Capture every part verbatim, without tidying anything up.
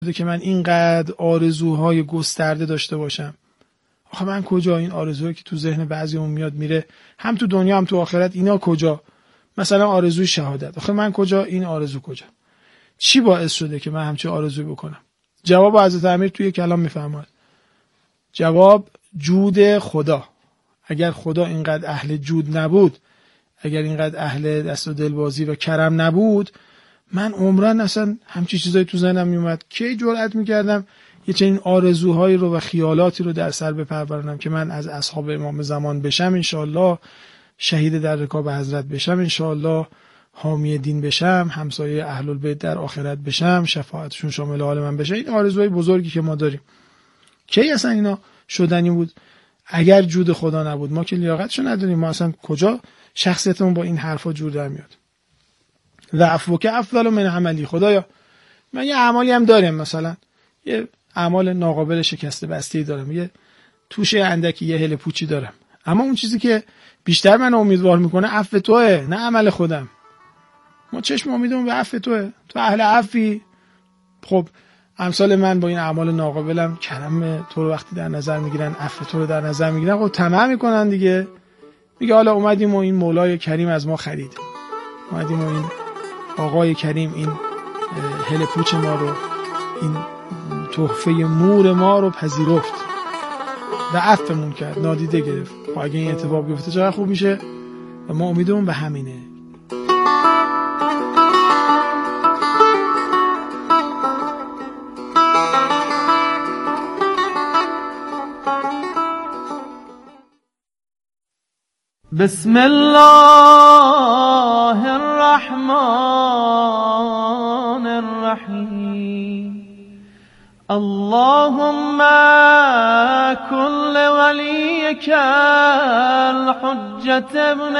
که من اینقدر آرزوهای گسترده داشته باشم. آخه من کجا این آرزوهایی که تو ذهن بعضیمون میاد میره، هم تو دنیا هم تو آخرت، اینا کجا؟ مثلا آرزوی شهادت، آخه من کجا؟ این آرزو کجا؟ چی باعث شده که من همچین آرزویی بکنم؟ جواب حضرت امیر توی کلام میفرماد. جواب جود خدا. اگر خدا اینقدر اهل جود نبود، اگر اینقدر اهل دست و دلبازی و کرم نبود، من عمرن اصلا همچین چیزایی تو ذهنم میومد کی جرأت میکردم یه چنین آرزوهایی رو و خیالاتی رو در سر بپرورنم که من از اصحاب امام زمان بشم، انشالله شهید در رکاب حضرت بشم، انشالله حامی دین بشم، همسایه اهل البیت در آخرت بشم، شفاعتشون شامل حال من بشه. این آرزوهای بزرگی که ما داریم کی اصلا اینا شدنی بود؟ اگر جود خدا نبود، ما که لیاقتشو نداریم، ما اصلا کجا شخصیتمون با این حرفا جور در میاد؟ و عفوک افضل من عملی. خدایا من یه اعمالی هم دارم، مثلا یه اعمال ناقابل شکسته بسته دارم، یه توشه اندکی، یه هله پوچی دارم، اما اون چیزی که بیشتر من امیدوار میکنه عفو توئه، نه عمل خودم. ما چشم امیدمون به عفو توئه، تو اهل عفوی. خب امثال من با این اعمال ناقابلم کرم تو رو وقتی در نظر میگیرن، عفو تو رو در نظر میگیرن، خب طمع میکنن دیگه. میگه حالا اومدیم و این مولای کریم از ما خرید، اومدیم و این آقای کریم این هله پوچ ما رو، این تحفه مور ما رو پذیرفت و عفومون کرد، نادیده گرفت. خب اگه این اتفاق بیفته چقدر خوب میشه. و ما امیدمون به همینه. بسم الله الرحمن الرحیم. اللهم كل وليك الحجة ابن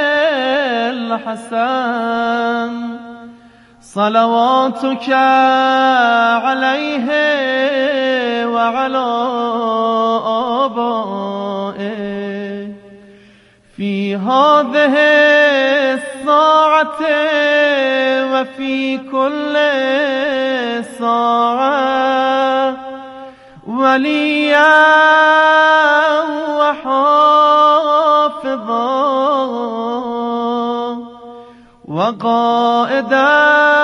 الحسن صلواتك عليه وعلى آبائه في هذه الساعة وفي كل ساعة وليا وحافظا وقائدا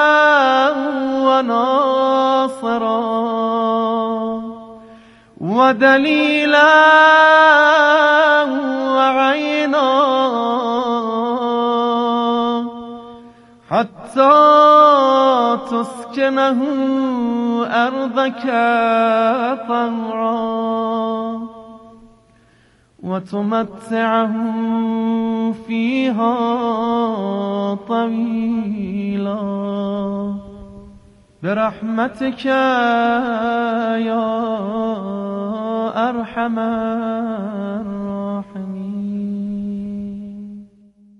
وناصرا ودليلا وعينا حتى تسكنه أرضك طوعا وتمتعه فيها طويلا برحمتك يا أرحم الراحمين.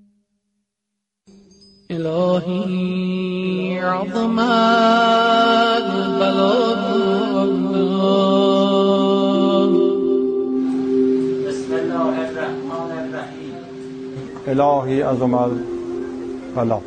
إلهي عظم البلاء. بسم الله الرحمن الرحیم. الهی عظم البلاء.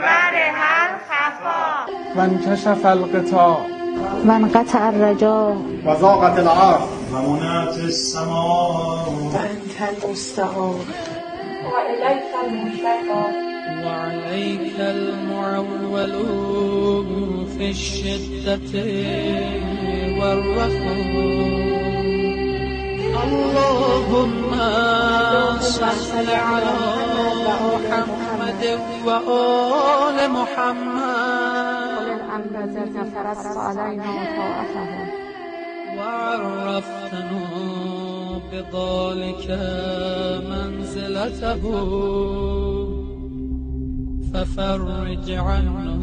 وانکشف الغطاء وانقطع الرجاء وضاقت الارض ومنعت السماء وانت المستعان وإليك المشتكى وعليك المعول في الشدة والرخاء. اللهم صل على محمد وآل محمد الذين فرضت علينا وطاعتهم وعرفتنا بذلك منزلته ففرج عنا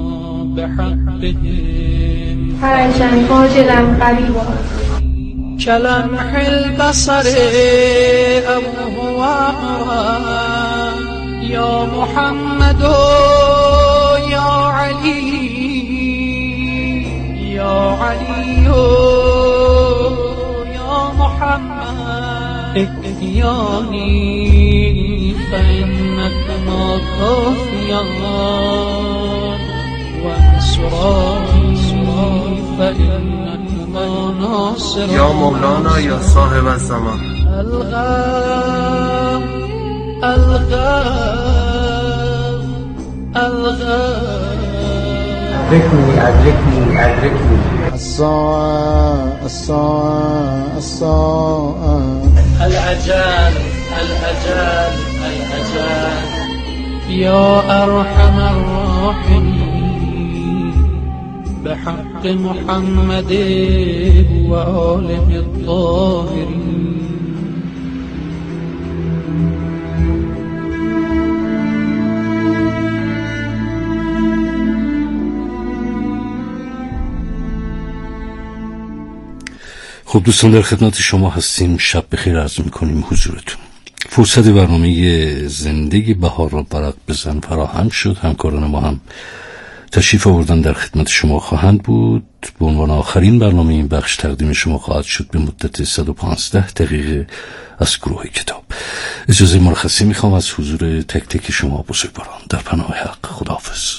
بحقهم فرجا فاجلا قريبا كلمح البصر أو هو أقرب. يا محمد يا علي يا علي يا محمد احياني فإنك ما كافيا وانصراني فإنكما ناصران یا مولانا یا صاحب الزمان الغام الغام الغام أدركني أدركني أدركني الساعة الساعة الساعة الأجال الأجال الأجال يا أرحم الراحمين بحق محمد وآله الطاهرين. خب دوستان در خدمت شما هستیم. شب بخیر عرض میکنیم حضورتون. فرصت برنامه زندگی بهار را برق بزن فراهم شد. همکاران ما هم تشریف آوردن در خدمت شما خواهند بود. به عنوان آخرین برنامه این بخش تقدیم شما خواهد شد به مدت صد و پانزده دقیقه از گروه کتاب. اجازه مرخصی میخوام از حضور تک تک شما بزرگواران. در پناه حق. خداحافظ.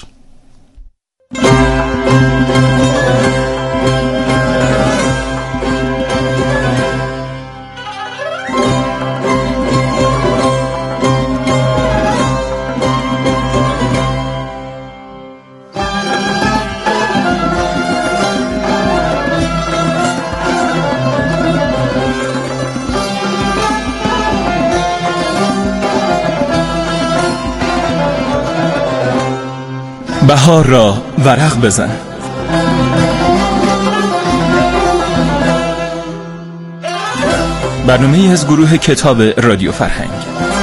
بهار را ورق بزن. برنامه ای از گروه کتاب رادیو فرهنگ.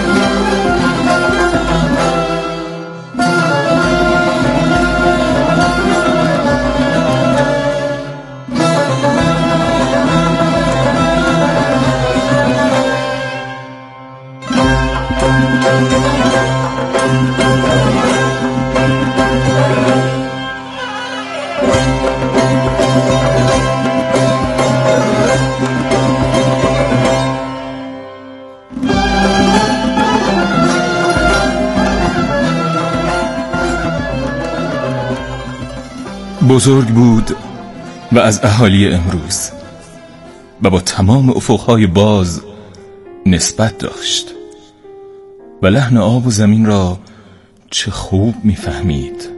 بزرگ بود و از اهالی امروز و با تمام افقهای باز نسبت داشت و لحن آب و زمین را چه خوب میفهمید.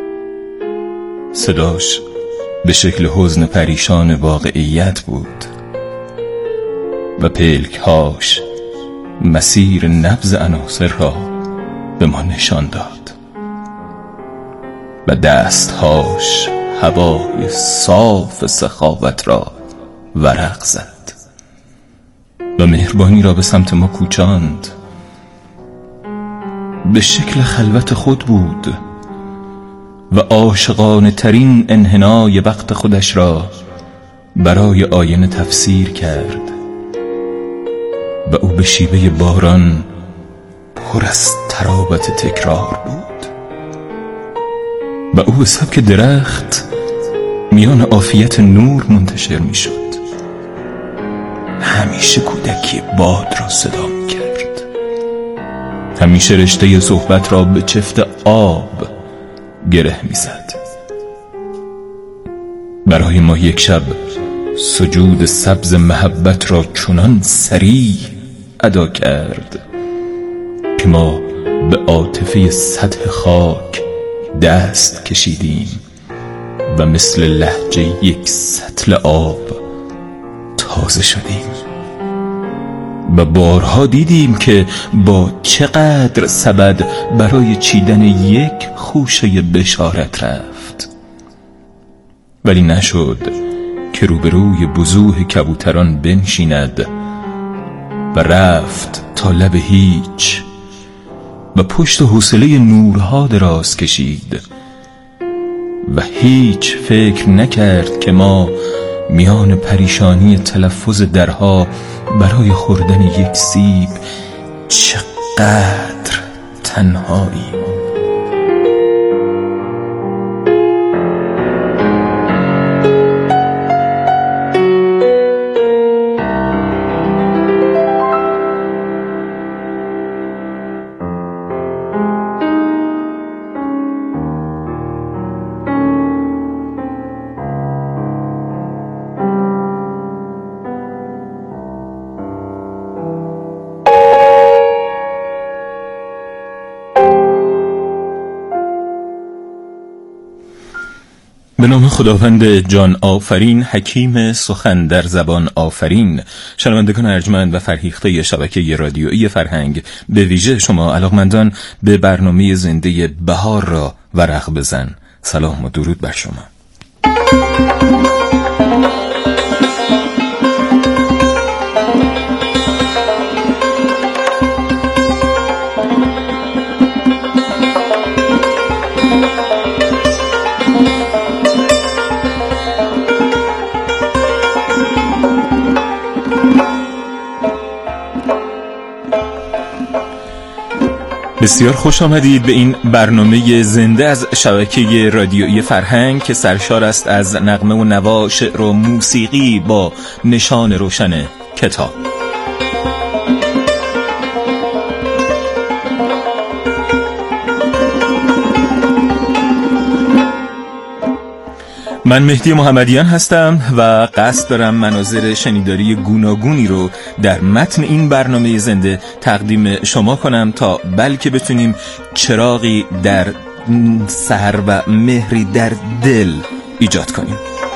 صداش به شکل حزن پریشان واقعیت بود و پلکهاش مسیر نبض عناصر را به ما نشان داد و دستهاش هوای صاف سخاوت را ورق زد و مهربانی را به سمت ما کوچاند. به شکل خلوت خود بود و عاشقانه ترین انحنای وقت خودش را برای آینه تفسیر کرد و او به شیوه باران پر از ترابط تکرار بود و او به سبک درخت میان عافیت نور منتشر می شد. همیشه کودکی باد را صدا می کرد. همیشه رشته صحبت را به چفت آب گره می زد. برای ما یک شب سجود سبز محبت را چنان سریع ادا کرد که ما به عاطفه سطح خاک دست کشیدیم و مثل لهجه یک سطل آب تازه شدیم و بارها دیدیم که با چقدر سبد برای چیدن یک خوشه بشارت رفت، ولی نشد که روبروی بزوح کبوتران بنشیند و رفت تا لب هیچ و پشت حوصله نورها دراز کشید و هیچ فکر نکرد که ما میان پریشانی تلفظ درها برای خوردن یک سیب چقدر تنهاییم. به نام خداوند جان آفرین، حکیم سخن در زبان آفرین. شنوندگان ارجمند و فرهیخته شبکه رادیویی فرهنگ، به ویژه شما علاقمندان به برنامه زنده بهار را ورق بزن، سلام و درود بر شما. بسیار خوش آمدید به این برنامه زنده از شبکه رادیویی فرهنگ که سرشار است از نغمه و نوا، شعر و موسیقی با نشان روشن کتاب. من مهدی محمدیان هستم و قصد دارم مناظر شنیداری گوناگونی رو در متن این برنامه زنده تقدیم شما کنم تا بلکه بتونیم چراغی در سر و مهری در دل ایجاد کنیم.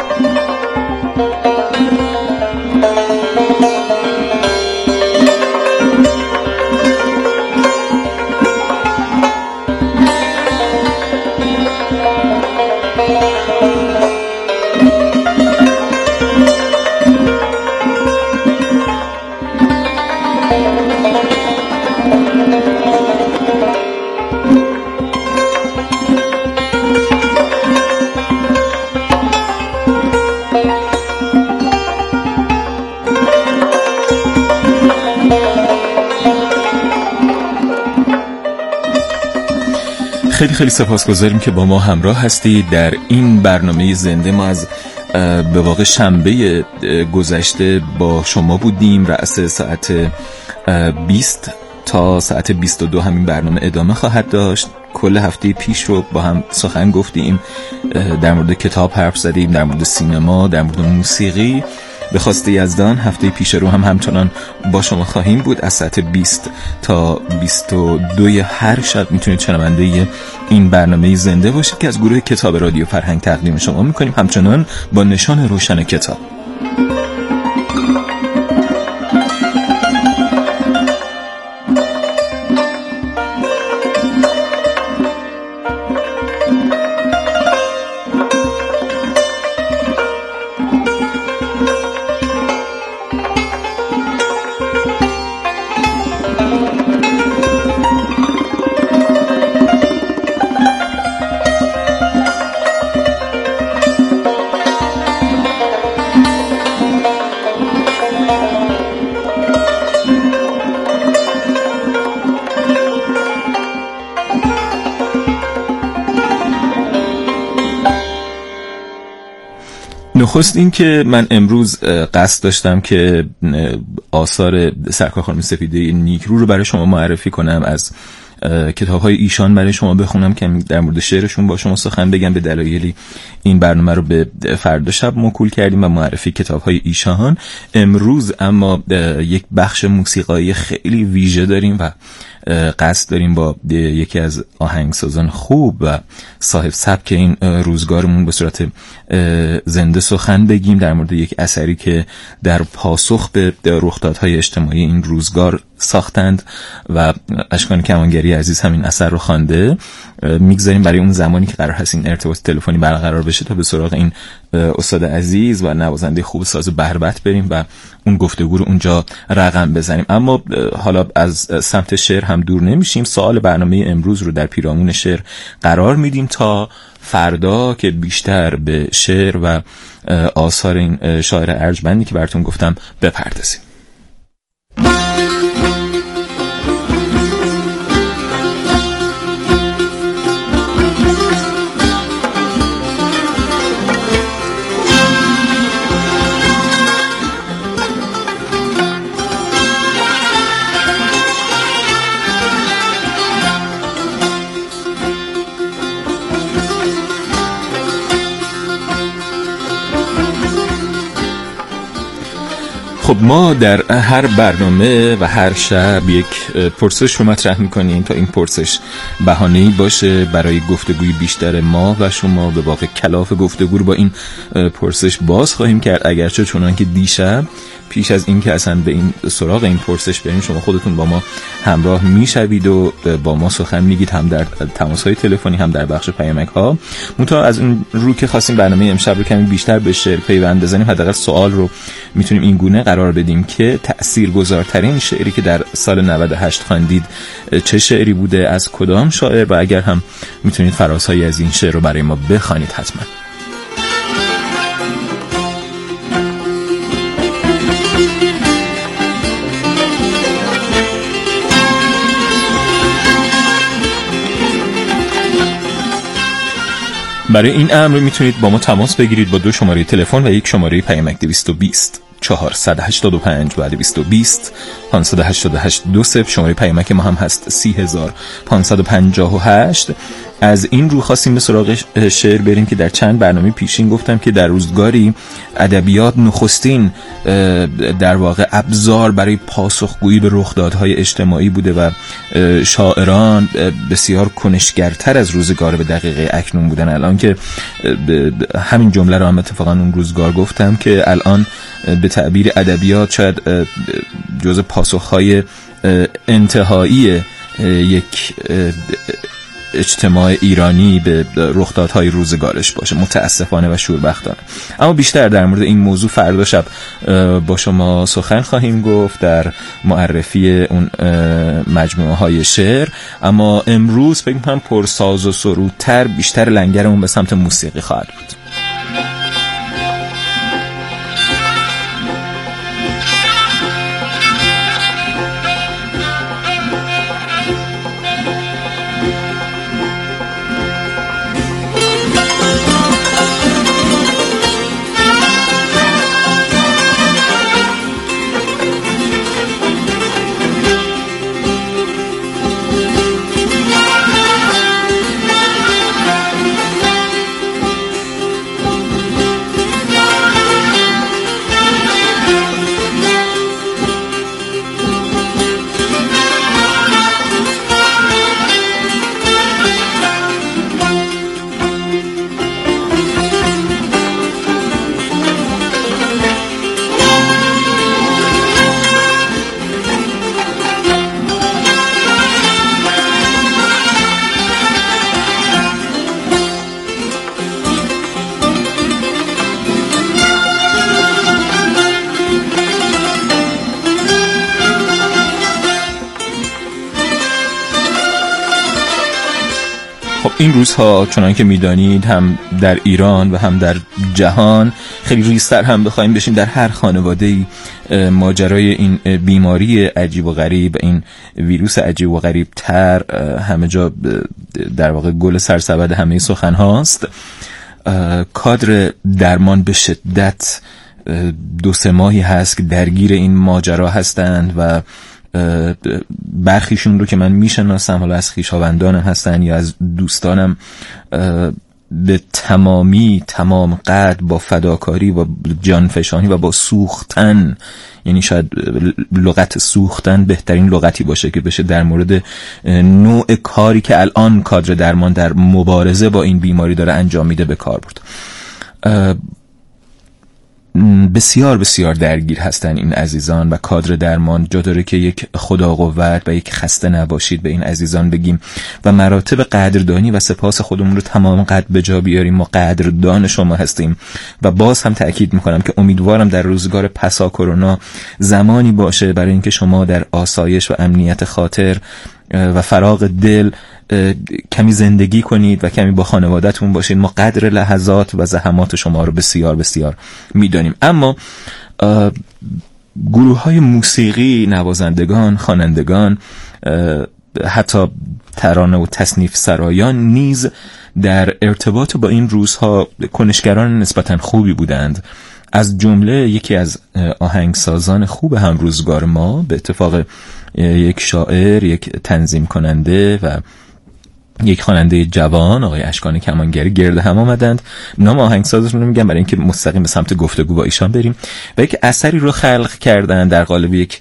خیلی خیلی سپاسگزاریم که با ما همراه هستید در این برنامه زنده. ما از به واقع شنبه گذشته با شما بودیم. رأس ساعت بیست تا ساعت بیست و دو همین برنامه ادامه خواهد داشت. کل هفته پیش رو با هم سخن گفتیم، در مورد کتاب حرف زدیم، در مورد سینما، در مورد موسیقی. به خواست یزدان هفته پیش رو هم همچنان با شما خواهیم بود. از ساعت بیست تا بیست و دو هر شب میتونید شنونده این برنامه زنده باشید که از گروه کتاب رادیو فرهنگ تقدیم شما میکنیم، همچنان با نشان روشن کتاب. نخست این که من امروز قصد داشتم که آثار سرکار خانم سپیده نیکرو رو برای شما معرفی کنم، از کتاب‌های ایشان برای شما بخونم که در مورد شعرشون با شما سخن بگم. به دلایلی این برنامه رو به فردا شب موکول کردیم و معرفی کتاب‌های ایشان. امروز اما یک بخش موسیقایی خیلی ویژه داریم و قصد داریم با یکی از آهنگسازان خوب و صاحب سبک این روزگارمون به صورت زنده سخن بگیم در مورد یک اثری که در پاسخ به رخدادهای اجتماعی این روزگار ساختند و اشکان کمانگری عزیز همین اثر رو خوانده. میگذاریم برای اون زمانی که قرار هست این ارتباط تلفنی برقرار بشه تا به سراغ این استاد عزیز و نوازنده خوب ساز بهربت بریم و اون گفتگو رو اونجا رقم بزنیم. اما حالا از سمت شعر هم دور نمیشیم. سوال برنامه امروز رو در پیرامون شعر قرار میدیم تا فردا که بیشتر به شعر و آثار این شاعر ارجمندی که براتون گفتم بپردازیم. خب ما در هر برنامه و هر شب یک پرسش رو مطرح میکنیم تا این پرسش بهانه‌ای باشه برای گفتگوی بیشتر ما و شما. به واقع کلاف گفتگو رو با این پرسش باز خواهیم کرد، اگرچه چنان که دیشب پیش از این که اصلا به این سراغ این پرسش بریم شما خودتون با ما همراه میشوید و با ما سخن میگید، هم در تماس‌های تلفنی هم در بخش پیامک‌ها. منتها از اون رو که خواستیم برنامه امشب رو کمی بیشتر به شعر پیوند بزنیم، حداقل سوال رو میتونیم این گونه قرار بدیم که تأثیرگذارترین شعری که در سال نود و هشت خواندید چه شعری بوده، از کدام شاعر، و اگر هم میتونید فرازهایی از این شعر رو برای ما بخوانید حتما. برای این امر میتونید با ما تماس بگیرید با دو شماره تلفن و یک شماره پیامک دویست و بیست چهارصد و هشتاد و پنج بعد دویست و بیست پانصد و هشتاد و هشت دو صفر. شماره پیامک ما هم هست سی هزار پانصد و پنجاه و هشت. از این رو خواستیم به سراغ شعر بریم که در چند برنامه پیشین گفتم که در روزگاری ادبیات نخستین در واقع ابزار برای پاسخگویی به رخدادهای اجتماعی بوده و شاعران بسیار کنشگرتر از روزگار به دقیقه اکنون بودن. الان که همین جمله رو هم اتفاقا اون روزگار گفتم که الان به تعبیر ادبیات شاید جزء پاسخهای انتهایی یک اجتماع ایرانی به رخدادهای روزگارش باشه، متاسفانه و شوربختانه. اما بیشتر در مورد این موضوع فردا شب با شما سخن خواهیم گفت در معرفی اون مجموعه های شعر. اما امروز فکر می‌کنم پرساز و سرودتر بیشتر لنگرمون به سمت موسیقی خواهد بود. این روزها چنان که میدانید هم در ایران و هم در جهان خیلی ریزتر هم بخوایم بشیم در هر خانواده‌ای ماجرای این بیماری عجیب و غریب، این ویروس عجیب و غریب تر همه جا در واقع گل سرسبد همه سخن هاست. کادر درمان به شدت دو سه ماهی هست که درگیر این ماجرا هستند و برخیشون رو که من میشناسم، حالا از خویشاوندانم هستن یا از دوستانم، به تمامی تمام قد با فداکاری و جانفشانی و با سوختن، یعنی شاید لغت سوختن بهترین لغتی باشه که بشه در مورد نوع کاری که الان کادر درمان در مبارزه با این بیماری داره انجام میده به کار برد. بسیار بسیار درگیر هستن این عزیزان و کادر درمان جا داره که یک خدا قوت و یک خسته نباشید به این عزیزان بگیم و مراتب قدردانی و سپاس خودمون رو تمام قد به جا بیاریم. ما قدردان شما هستیم و باز هم تأکید میکنم که امیدوارم در روزگار پسا کرونا زمانی باشه برای اینکه شما در آسایش و امنیت خاطر و فراغ دل کمی زندگی کنید و کمی با خانواده‌تون باشید. ما قدر لحظات و زحمات شما رو بسیار بسیار میدانیم. اما گروه های موسیقی، نوازندگان، خوانندگان، حتی ترانه و تصنیف سرایان نیز در ارتباط با این روزها کنشگران نسبتاً خوبی بودند. از جمله یکی از آهنگسازان خوب هم روزگار ما، به اتفاق یک شاعر، یک تنظیم کننده و یک خواننده جوان آقای اشکان کمانگری گرد هم آمدند. نام آهنگسازشون رو میگم برای اینکه مستقیم به سمت گفتگو با ایشان بریم، و یک اثری رو خلق کردن در قالب یک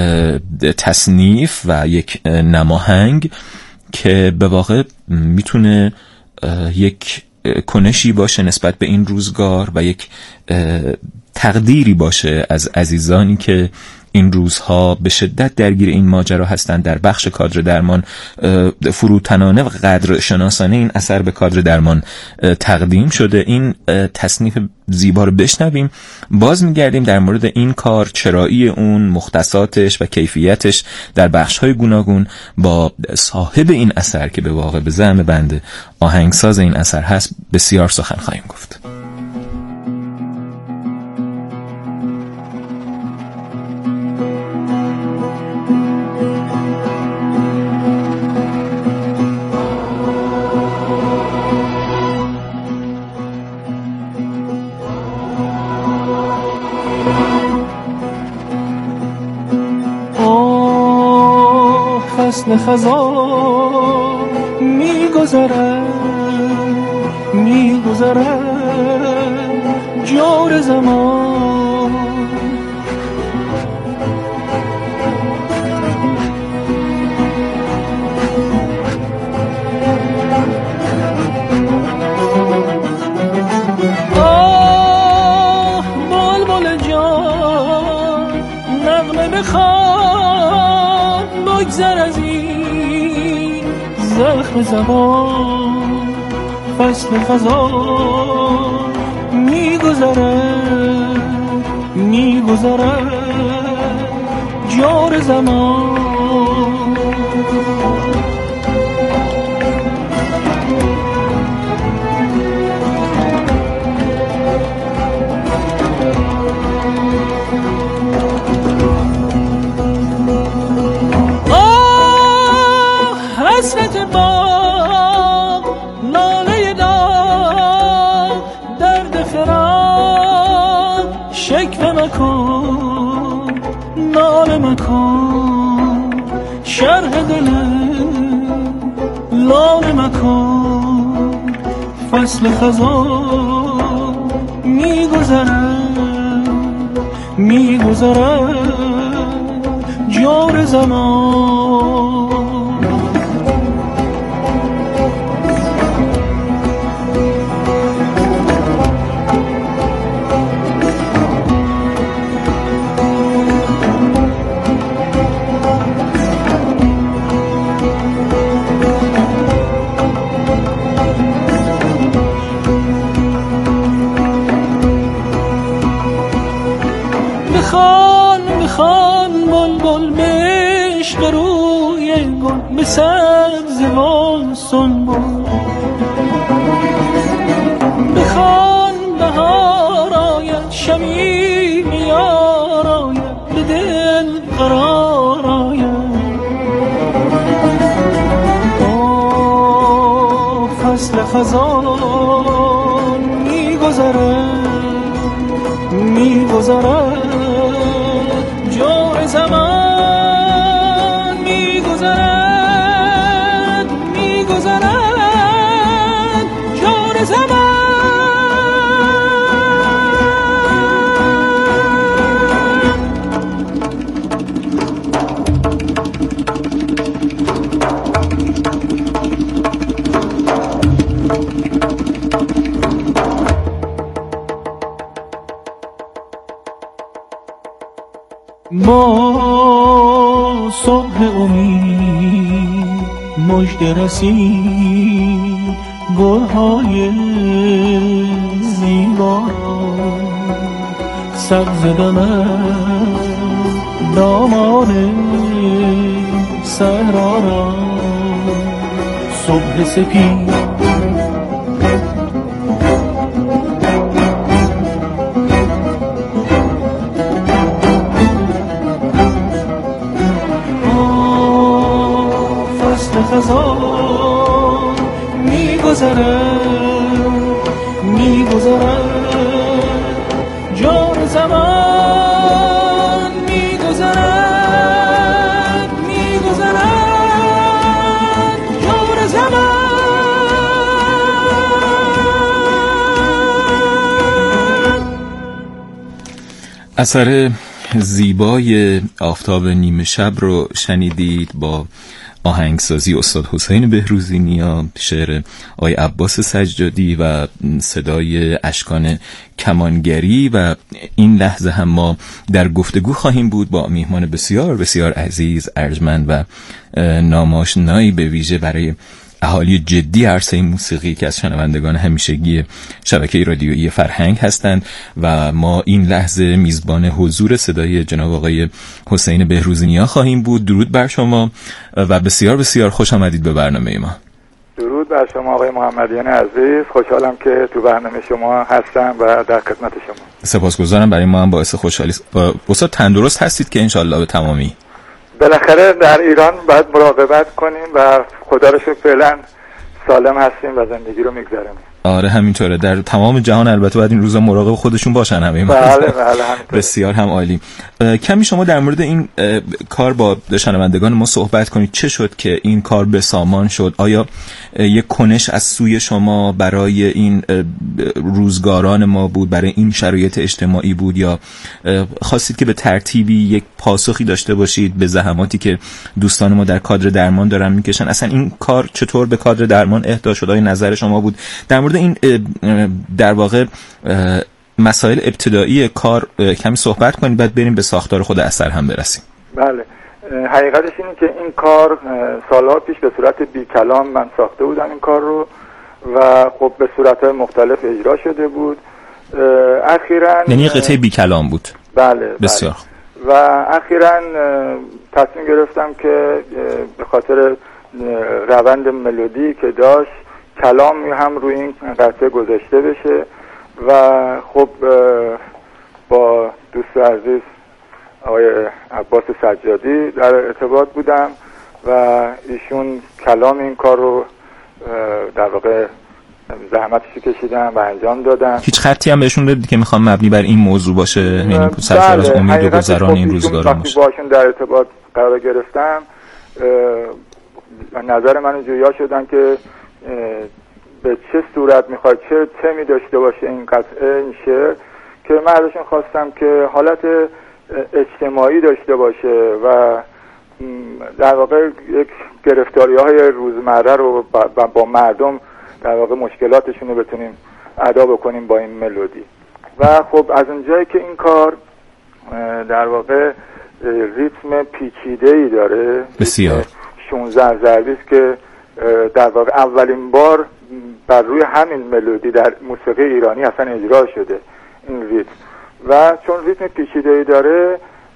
تصنیف و یک نماهنگ که به واقع میتونه یک کنشی باشه نسبت به این روزگار و یک تقدیری باشه از عزیزانی که این روزها به شدت درگیر این ماجرا هستند. در بخش کادر درمان فروتنانه و قدر شناسانه این اثر به کادر درمان تقدیم شده. این تصنیف زیبا رو بشنویم، باز میگردیم در مورد این کار، چرایی اون، مختصاتش و کیفیتش در بخش‌های گوناگون با صاحب این اثر که به واقع به زعم بنده آهنگساز این اثر هست بسیار سخن خواهیم گفت. فصل خزان میگذرد میگذرد جور زمان، آه بلبل جان نغمه بخوان بگذر از این زخم زبان. فصل خزان میگذرد میگذرد جور زمان، حسرت باغ ناله داغ درد فراق شکوه مکن ناله مکن شرح دلم لاله مکن. فصل خزان میگذرد میگذرد جور زمان، بخوان بخوان بلبل بش به روی گل به سبز و سنبل، بخوان بهار آید شمیم یار آید به دل قرار آید. آه فصل خزان میگذرد میگذرد جور زمان، میگذرد میگذرد جور زمان. با صبح امید مژده رسید گلهای زیبا را، سبز دمن دامان صحرا را، صبح سپید خزان میگذرد میگذرد جور زمان، میگذرد میگذرد جور زمان. اثر زیبای آفتاب نیمه شب رو شنیدید با آهنگسازی استاد حسین بهروزی نیا، شعر آقای عباس سجادی و صدای اشکان کمانگری. و این لحظه هم ما در گفتگو خواهیم بود با میهمان بسیار بسیار عزیز، ارجمند و ناماشنایی به ویژه برای اهالی جدی عرصه موسیقی که از شنوندگان همیشگی شبکه رادیویی فرهنگ هستند و ما این لحظه میزبان حضور صدای جناب آقای حسین بهروزی نیا خواهیم بود. درود بر شما و بسیار بسیار خوش آمدید به برنامه ما. درود بر شما آقای محمدیان عزیز، خوشحالم که تو برنامه شما هستم و در خدمت شما. سپاسگزارم، برای ما هم باعث خوشحالی. استاد تندرست هستید که انشالله به تمامی؟ بالاخره در ایران باید مراقبت کنیم و خدا رو شکر فعلا سالم هستیم و زندگی رو میگذرونیم. آره همینطوره، در تمام جهان البته باید این روزا مراقب خودشون باشن همه. بله بله همینطوره. بسیار هم عالی. کمی شما در مورد این کار با شنوندگان ما صحبت کنید. چه شد که این کار به سامان شد؟ آیا یک کنش از سوی شما برای این روزگاران ما بود، برای این شرایط اجتماعی بود، یا خواستید که به ترتیبی یک پاسخی داشته باشید به زحماتی که دوستان ما در کادر درمان دارن میکشن؟ اصلا این کار چطور به کادر درمان اهدا شد؟ آیا نظر شما بود در مورد این در واقع مسائل ابتدایی کار کمی صحبت کنید، بعد بریم به ساختار خود اثر هم برسیم؟ بله، حقیقتش اینه که این کار سالها پیش به صورت بی کلام من ساخته بودم این کار رو و خب به صورت‌های مختلف اجرا شده بود. اخیراً یعنی قطعه بی کلام بود؟ بله بسیار. بله. و اخیراً تصمیم گرفتم که به خاطر روند ملودی که داشت کلام هم روی این قطعه گذاشته بشه و خب با دوست عزیز آقای عباس سجادی در ارتباط بودم و ایشون کلام این کار رو در واقع زحمتشو کشیدن و انجام دادن. هیچ خطی هم بهشون دادید که میخوام مبنی بر این موضوع باشه، یعنی سرشار از امید و گذران این روزگاران باشه؟ باشون در ارتباط قرار گرفتم، نظر منو جویا شدن که به چه صورت میخواد، چه تمی داشته باشه این قطعه، این شعر، که من ازشون خواستم که حالت اجتماعی داشته باشه و در واقع یک گرفتاری های روزمره رو با, با مردم در واقع مشکلاتشون رو بتونیم ادا بکنیم با این ملودی. و خب از اونجایی که این کار در واقع ریتم پیچیده‌ای داره، بسیار شانزده ضربی است که در واقع اولین بار بر روی همین ملودی در موسیقی ایرانی اصلا اجرا شده این ریتم، و چون ریتم پیچیده‌ای داره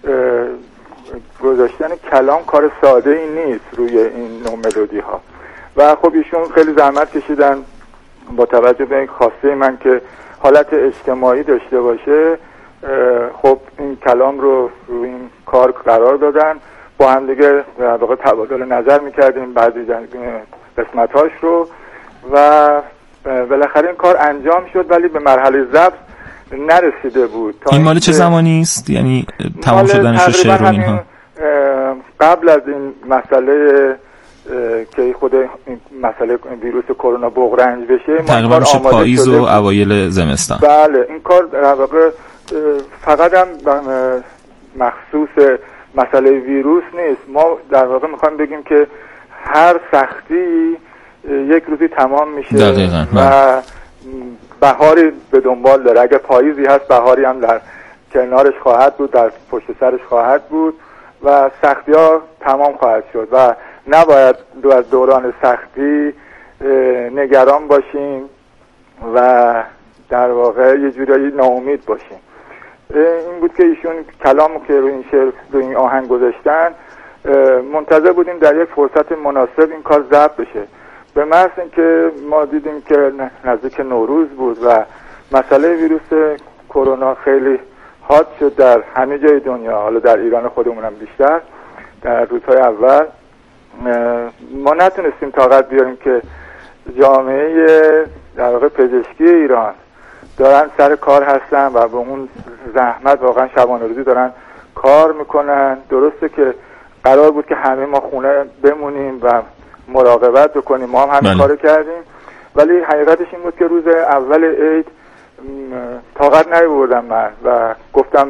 گذاشتن کلام کار ساده ای نیست روی این نوع ملودی ها. و خب ایشون خیلی زحمت کشیدن با توجه به این خواسته من که حالت اجتماعی داشته باشه، خب این کلام رو روی این کار قرار دادن. با هم دیگه در واقع تبادل نظر میکردیم بعضی قسمت‌هاش رو و بالاخره این کار انجام شد، ولی به مرحله ضبط نرسیده بود. این مال چه زمانی است؟ یعنی تمام شدنش و شعر و اینها؟ قبل از این مسئله که خود این مسئله ویروس کرونا بغرنج بشه، تقریبا میشه پاییز و اوایل زمستان. بله، این کار در واقع فقط هم مخصوص مسئله ویروس نیست. ما در واقع میخوایم بگیم که هر سختی یک روزی تمام میشه. دقیقاً. و بهاری به دنبال داره. اگر پاییزی هست بهاری هم در کنارش خواهد بود، در پشت سرش خواهد بود و سختی ها تمام خواهد شد و نباید دو از دوران سختی نگران باشیم و در واقع یه جورایی ناامید باشیم. این بود که ایشون کلامو که روی این شعر روی این آهنگ گذاشتن، منتظر بودیم در یک فرصت مناسب این کار ضبط بشه. به محض اینکه ما دیدیم که نزدیک نوروز بود و مسئله ویروس کرونا خیلی حاد شد در همه جای دنیا، حالا در ایران خودمون هم بیشتر، در روزهای اول ما نتونستیم طاقت بیاریم که جامعه در واقع پزشکی ایران دارن سر کار هستن و به اون زحمت واقعا شبانه روزی دارن کار میکنن. درسته که قرار بود که همه ما خونه بمونیم و مراقبت بکنیم، ما هم همین بله. کارو کردیم، ولی حقیقتش این بود که روز اول عید طاقت نیاوردم من و گفتم